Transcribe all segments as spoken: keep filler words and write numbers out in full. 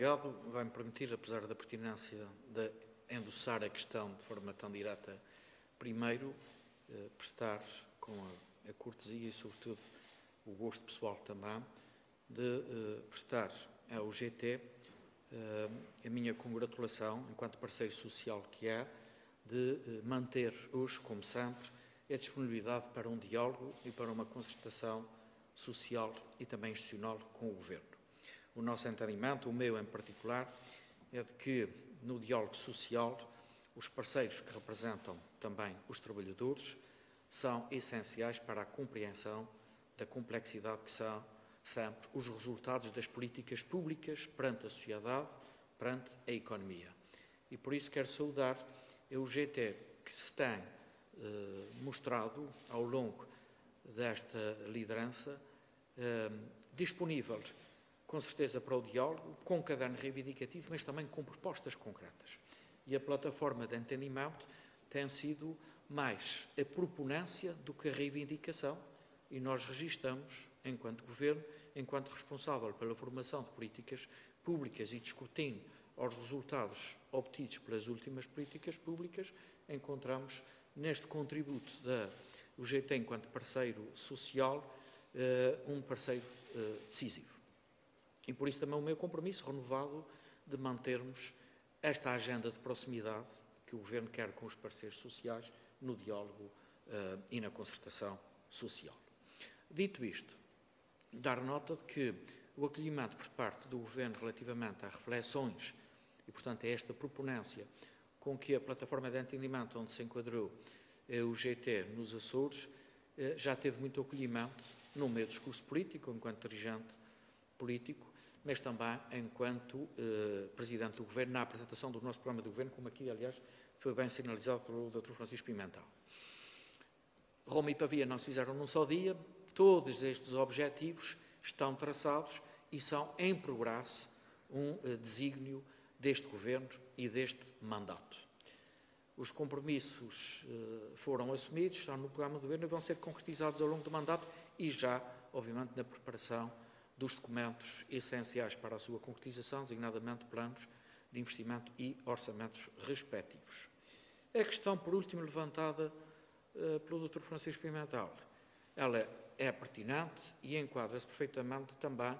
Obrigado. Vai-me permitir, apesar da pertinência de endossar a questão de forma tão direta, primeiro, eh, prestar com a, a cortesia e, sobretudo, o gosto pessoal também, de eh, prestar ao G T eh, a minha congratulação, enquanto parceiro social que é, de eh, manter hoje, como sempre, a disponibilidade para um diálogo e para uma concertação social e também institucional com o Governo. O nosso entendimento, o meu em particular, é de que no diálogo social os parceiros que representam também os trabalhadores são essenciais para a compreensão da complexidade que são sempre os resultados das políticas públicas perante a sociedade, perante a economia. E por isso quero saudar o G T que se tem eh, mostrado ao longo desta liderança eh, disponível com certeza para o diálogo, com um caderno reivindicativo, mas também com propostas concretas. E a plataforma de entendimento tem sido mais a proponência do que a reivindicação, e nós registramos, enquanto Governo, enquanto responsável pela formação de políticas públicas e de escrutínio aos resultados obtidos pelas últimas políticas públicas, encontramos neste contributo da U G T, enquanto parceiro social, um parceiro decisivo. E por isso também o meu compromisso renovado de mantermos esta agenda de proximidade que o Governo quer com os parceiros sociais no diálogo uh, e na concertação social. Dito isto, dar nota de que o acolhimento por parte do Governo relativamente a reflexões e, portanto, a esta proponência com que a plataforma de entendimento onde se enquadrou uh, o G T nos Açores uh, já teve muito acolhimento no meu discurso político, enquanto dirigente político, mas também enquanto eh, Presidente do Governo, na apresentação do nosso programa de Governo, como aqui, aliás, foi bem sinalizado pelo doutor Francisco Pimentel. Roma e Pavia não se fizeram num só dia, todos estes objetivos estão traçados e são em progresso um eh, desígnio deste Governo e deste mandato. Os compromissos eh, foram assumidos, estão no programa de Governo e vão ser concretizados ao longo do mandato e já, obviamente, na preparação dos documentos essenciais para a sua concretização, designadamente planos de investimento e orçamentos respectivos. A questão, por último, levantada uh, pelo doutor Francisco Pimentel, ela é pertinente e enquadra-se perfeitamente também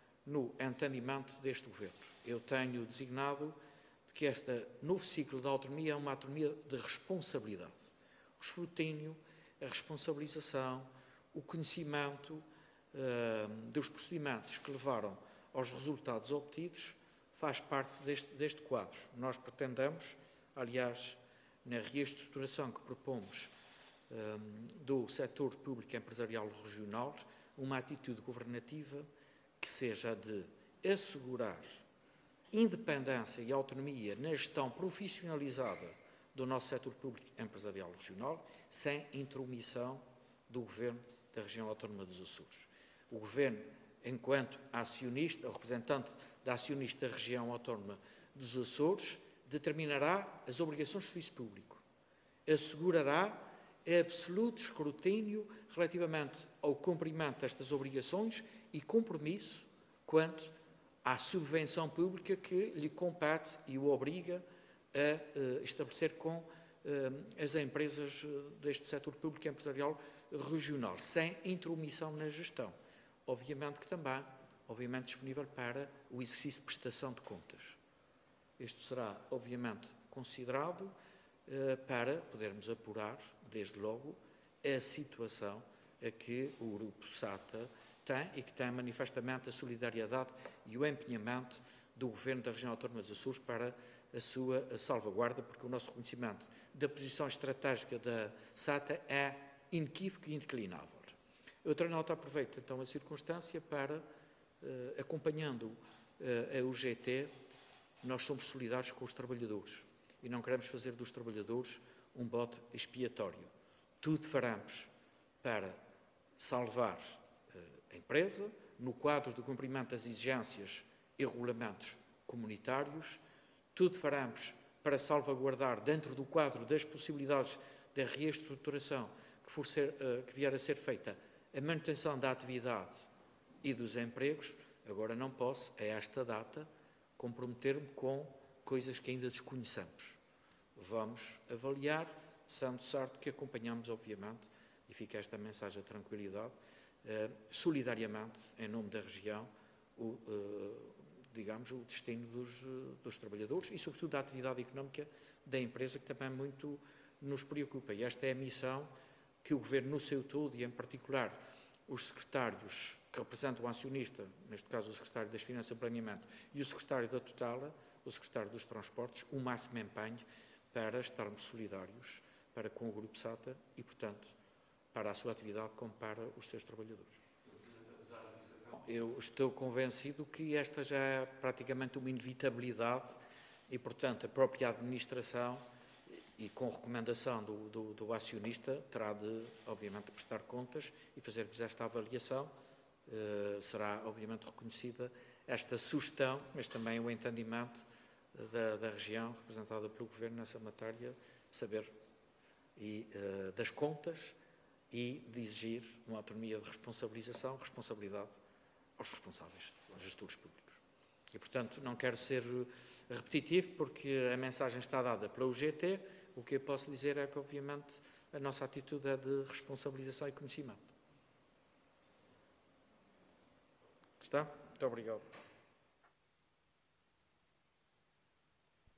no entendimento deste Governo. Eu tenho designado que este novo ciclo da autonomia é uma autonomia de responsabilidade. O escrutínio, a responsabilização, o conhecimento Uh, dos procedimentos que levaram aos resultados obtidos faz parte deste, deste quadro. Nós pretendemos, aliás, na reestruturação que propomos uh, do setor público empresarial regional, uma atitude governativa que seja de assegurar independência e autonomia na gestão profissionalizada do nosso setor público empresarial regional, sem intromissão do Governo da região autónoma dos Açores. O Governo, enquanto acionista, ou representante da acionista da região autónoma dos Açores, determinará as obrigações de serviço público, assegurará absoluto escrutínio relativamente ao cumprimento destas obrigações e compromisso quanto à subvenção pública que lhe compete e o obriga a uh, estabelecer com uh, as empresas deste setor público empresarial regional, sem intromissão na gestão. Obviamente que também, obviamente, disponível para o exercício de prestação de contas. Isto será, obviamente, considerado eh, para podermos apurar, desde logo, a situação a que o Grupo SATA tem e que tem manifestamente a solidariedade e o empenhamento do Governo da região autónoma dos Açores para a sua salvaguarda, porque o nosso reconhecimento da posição estratégica da SATA é inequívoco e indeclinável. Outra nota, aproveito então a circunstância para, eh, acompanhando eh, a U G T, nós somos solidários com os trabalhadores e não queremos fazer dos trabalhadores um bode expiatório. Tudo faremos para salvar eh, a empresa, no quadro do cumprimento das exigências e regulamentos comunitários, tudo faremos para salvaguardar, dentro do quadro das possibilidades da reestruturação que, for ser, uh, que vier a ser feita, a manutenção da atividade e dos empregos. Agora não posso, a esta data, comprometer-me com coisas que ainda desconhecemos. Vamos avaliar, sendo certo que acompanhamos, obviamente, e fica esta mensagem de tranquilidade, eh, solidariamente, em nome da região, o, eh, digamos, o destino dos, dos trabalhadores e, sobretudo, da atividade económica da empresa, que também muito nos preocupa. E esta é a missão que o Governo, no seu todo, e em particular os secretários que representam o acionista, neste caso o secretário das Finanças e Planeamento, e o secretário da Tutela, o secretário dos Transportes, o máximo empenho para estarmos solidários para com o Grupo SATA e, portanto, para a sua atividade como para os seus trabalhadores. Eu estou convencido que esta já é praticamente uma inevitabilidade e, portanto, a própria administração, e com recomendação do, do, do acionista, terá de, obviamente, prestar contas e fazer-vos esta avaliação. Uh, será, obviamente, reconhecida esta sugestão, mas também o entendimento da, da região, representada pelo Governo nessa matéria, saber e, uh, das contas e de exigir uma autonomia de responsabilização, responsabilidade aos responsáveis, aos gestores públicos. E, portanto, não quero ser repetitivo, porque a mensagem está dada pela U G T. O que eu posso dizer é que, obviamente, a nossa atitude é de responsabilização e conhecimento. Está? Muito obrigado.